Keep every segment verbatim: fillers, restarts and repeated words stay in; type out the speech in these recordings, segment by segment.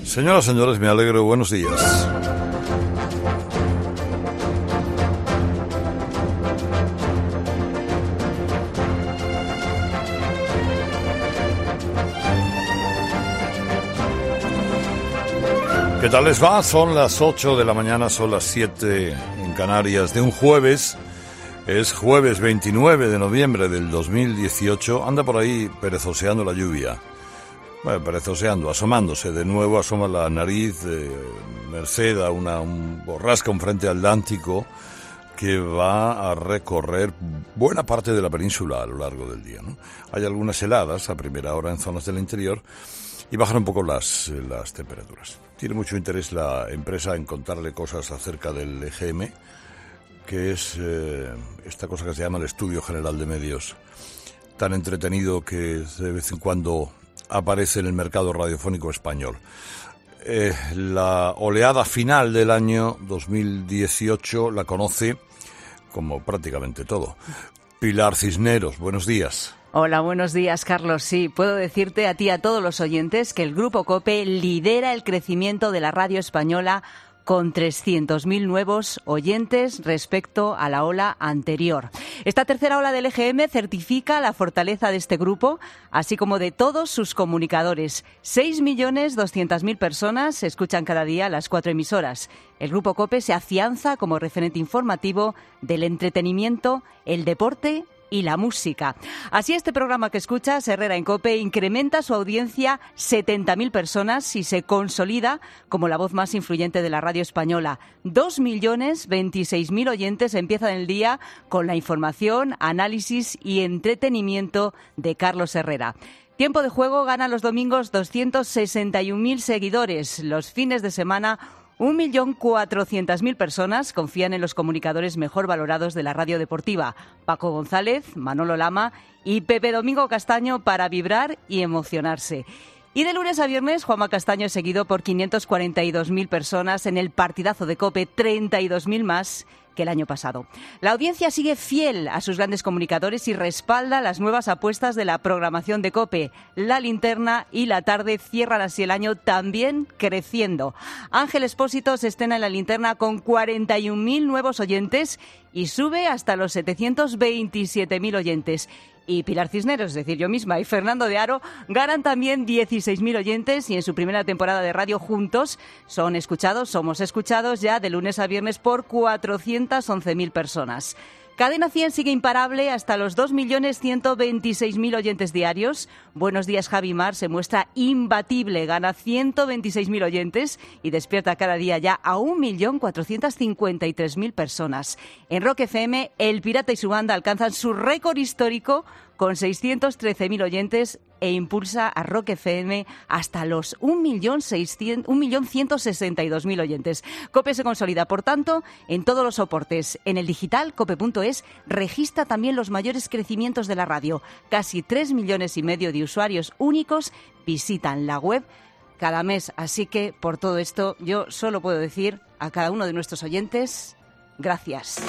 Señoras, señores, me alegro. Buenos días. ¿Qué tal les va? Son las ocho de la mañana, son las siete en Canarias de un jueves. Es jueves veintinueve de noviembre del dos mil dieciocho. Anda por ahí perezoseando la lluvia. Bueno, perezoseando, asomándose. De nuevo asoma la nariz de merced a una un borrasca, un frente atlántico que va a recorrer buena parte de la península a lo largo del día, ¿no? Hay algunas heladas a primera hora en zonas del interior y bajan un poco las, las temperaturas. Tiene mucho interés la empresa en contarle cosas acerca del E G M, que es eh, esta cosa que se llama el Estudio General de Medios, tan entretenido que de vez en cuando aparece en el mercado radiofónico español. Eh, la oleada final del año dos mil dieciocho la conoce como prácticamente todo. Pilar Cisneros, buenos días. Hola, buenos días, Carlos. Sí, puedo decirte a ti y a todos los oyentes que el Grupo COPE lidera el crecimiento de la radio española con trescientos mil nuevos oyentes respecto a la ola anterior. Esta tercera ola del E G M certifica la fortaleza de este grupo, así como de todos sus comunicadores. seis millones doscientas mil personas escuchan cada día las cuatro emisoras. El Grupo COPE se afianza como referente informativo del entretenimiento, el deporte y la música. Así, este programa que escuchas, Herrera en COPE, incrementa su audiencia setenta mil personas y se consolida como la voz más influyente de la radio española. dos millones veintiséis mil oyentes empiezan el día con la información, análisis y entretenimiento de Carlos Herrera. Tiempo de Juego gana los domingos doscientos sesenta y un mil seguidores. Los fines de semana, un millón cuatrocientas mil personas confían en los comunicadores mejor valorados de la radio deportiva: Paco González, Manolo Lama y Pepe Domingo Castaño, para vibrar y emocionarse. Y de lunes a viernes, Juanma Castaño es seguido por quinientas cuarenta y dos mil personas en el partidazo de COPE, treinta y dos mil más que el año pasado. La audiencia sigue fiel a sus grandes comunicadores y respalda las nuevas apuestas de la programación de COPE. La Linterna y La Tarde cierran así el año también creciendo. Ángel Expósito se estrena en La Linterna con cuarenta y un mil nuevos oyentes y sube hasta los setecientos veintisiete mil oyentes. Y Pilar Cisneros, es decir, yo misma, y Fernando de Aro ganan también dieciséis mil oyentes y en su primera temporada de radio juntos son escuchados, somos escuchados ya de lunes a viernes por cuatrocientas once mil personas. Cadena cien sigue imparable hasta los dos millones ciento veintiséis mil oyentes diarios. Buenos días, Javi Mar se muestra imbatible, gana ciento veintiséis mil oyentes y despierta cada día ya a un millón cuatrocientas cincuenta y tres mil personas. En Rock F M, El Pirata y su banda alcanzan su récord histórico con seiscientos trece mil oyentes e impulsa a Rock F M hasta los un millón ciento sesenta y dos mil oyentes. COPE se consolida, por tanto, en todos los soportes. En el digital, cope punto es, registra también los mayores crecimientos de la radio. Casi tres millones y medio de usuarios únicos visitan la web cada mes. Así que, por todo esto, yo solo puedo decir a cada uno de nuestros oyentes: gracias.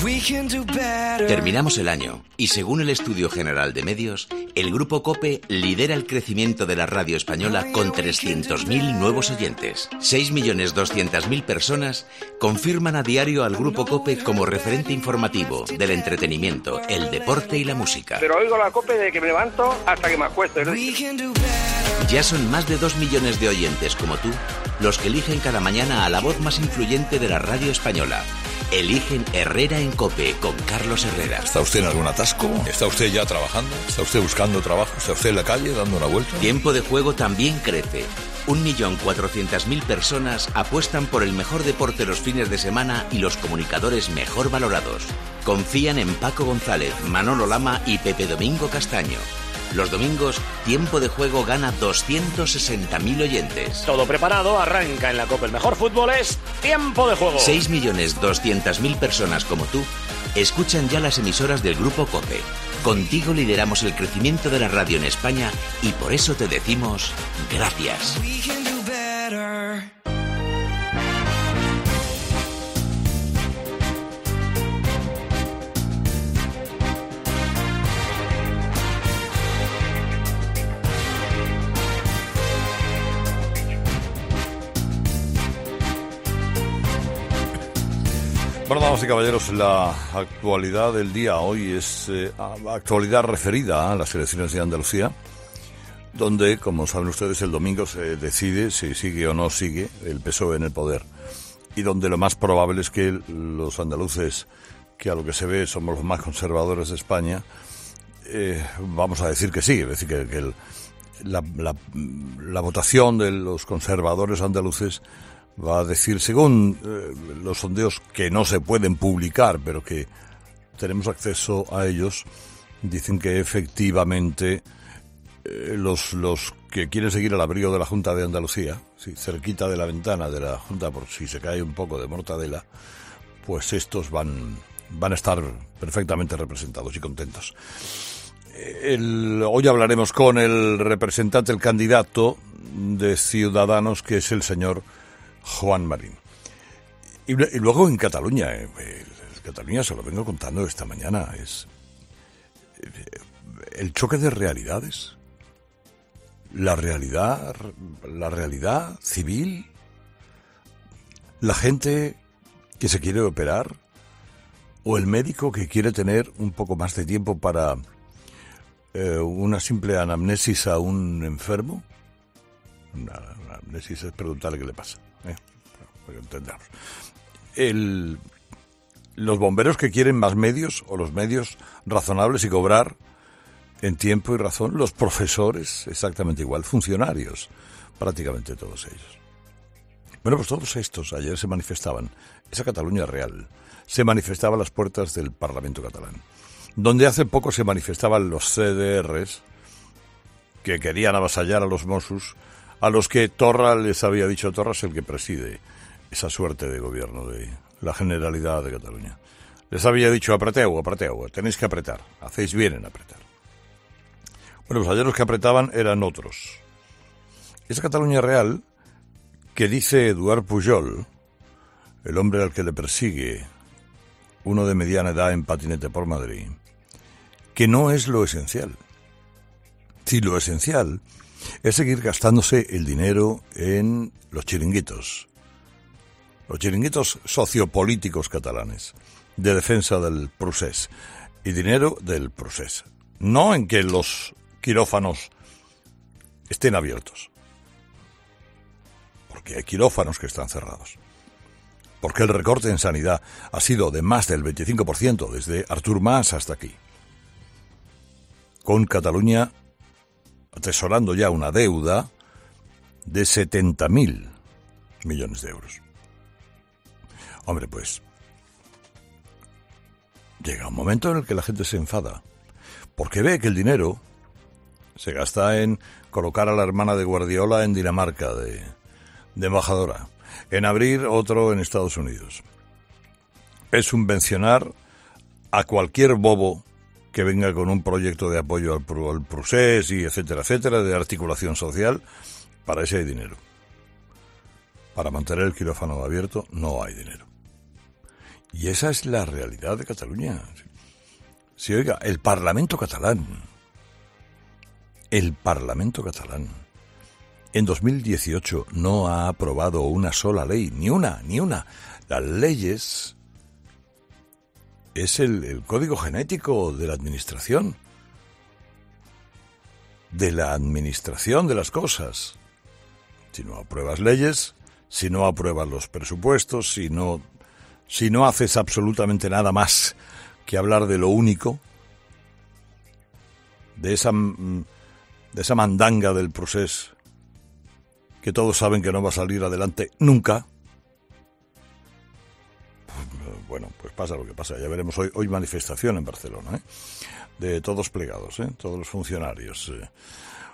Terminamos el año y, según el Estudio General de Medios, el Grupo COPE lidera el crecimiento de la radio española con trescientos mil nuevos oyentes. seis millones doscientas mil personas confirman a diario al Grupo COPE como referente informativo del entretenimiento, el deporte y la música. Pero oigo la COPE desde que me levanto hasta que me acuesto, ¿no? Ya son más de dos millones de oyentes como tú los que eligen cada mañana a la voz más influyente de la radio española. Eligen Herrera en COPE con Carlos Herrera. ¿Está usted en algún atasco? ¿Está usted ya trabajando? ¿Está usted buscando trabajo? ¿Está usted en la calle dando una vuelta? Tiempo de Juego también crece. Un millón cuatrocientas mil personas apuestan por el mejor deporte los fines de semana y los comunicadores mejor valorados. Confían en Paco González, Manolo Lama y Pepe Domingo Castaño. Los domingos, Tiempo de Juego gana doscientos sesenta mil oyentes. Todo preparado, arranca en la COPE. El mejor fútbol es Tiempo de Juego. seis millones doscientas mil personas como tú escuchan ya las emisoras del Grupo COPE. Contigo lideramos el crecimiento de la radio en España y por eso te decimos gracias. Bueno, damas y caballeros, la actualidad del día hoy es eh, actualidad referida a las elecciones de Andalucía, donde, como saben ustedes, el domingo se decide si sigue o no sigue el P S O E en el poder, y donde lo más probable es que los andaluces, que a lo que se ve somos los más conservadores de España, eh, vamos a decir que sí, es decir, que, que el, la, la, la votación de los conservadores andaluces va a decir, según eh, los sondeos que no se pueden publicar, pero que tenemos acceso a ellos, dicen que efectivamente eh, los, los que quieren seguir al abrigo de la Junta de Andalucía, sí, cerquita de la ventana de la Junta, por si se cae un poco de mortadela, pues estos van, van a estar perfectamente representados y contentos. El, hoy hablaremos con el representante, el candidato de Ciudadanos, que es el señor Juan Marín. Y, y luego en Cataluña, eh, eh, Cataluña se lo vengo contando esta mañana, es eh, el choque de realidades, la realidad, la realidad civil, la gente que se quiere operar, o el médico que quiere tener un poco más de tiempo para eh, una simple anamnesis a un enfermo. Una, una anamnesis es preguntarle qué le pasa. Eh, para que entendamos. El, los bomberos que quieren más medios, o los medios razonables y cobrar en tiempo y razón. Los profesores, exactamente igual. Funcionarios, prácticamente todos ellos. Bueno, pues todos estos ayer se manifestaban. Esa Cataluña real se manifestaba a las puertas del Parlamento catalán, donde hace poco se manifestaban los C D Rs que querían avasallar a los Mossos, a los que Torra les había dicho, Torra es el que preside esa suerte de gobierno de la Generalidad de Cataluña. Les había dicho, apreteu, apreteu, tenéis que apretar, hacéis bien en apretar. Bueno, pues ayer los que apretaban eran otros. Esa Cataluña real que dice Eduard Pujol, el hombre al que le persigue uno de mediana edad en patinete por Madrid, que no es lo esencial. Sí, lo esencial es seguir gastándose el dinero en los chiringuitos, los chiringuitos sociopolíticos catalanes, de defensa del procés, y dinero del procés. No en que los quirófanos estén abiertos, porque hay quirófanos que están cerrados, porque el recorte en sanidad ha sido de más del veinticinco por ciento desde Artur Mas hasta aquí, con Cataluña atesorando ya una deuda de setenta mil millones de euros. Hombre, pues llega un momento en el que la gente se enfada, porque ve que el dinero se gasta en colocar a la hermana de Guardiola en Dinamarca de, de embajadora, en abrir otro en Estados Unidos, es subvencionar a cualquier bobo que venga con un proyecto de apoyo al, al procés y etcétera, etcétera, de articulación social. Para ese hay dinero. Para mantener el quirófano abierto no hay dinero. Y esa es la realidad de Cataluña. Si, oiga, el Parlamento catalán, el Parlamento catalán, en dos mil dieciocho no ha aprobado una sola ley, ni una, ni una. Las leyes es el, el código genético de la administración, de la administración de las cosas. Si no apruebas leyes, si no apruebas los presupuestos, si no, si no haces absolutamente nada más que hablar de lo único, de esa, de esa mandanga del procés que todos saben que no va a salir adelante nunca. Bueno, pues pasa lo que pasa. Ya veremos hoy, hoy manifestación en Barcelona, ¿eh? De todos plegados, ¿eh? Todos los funcionarios. ¿eh?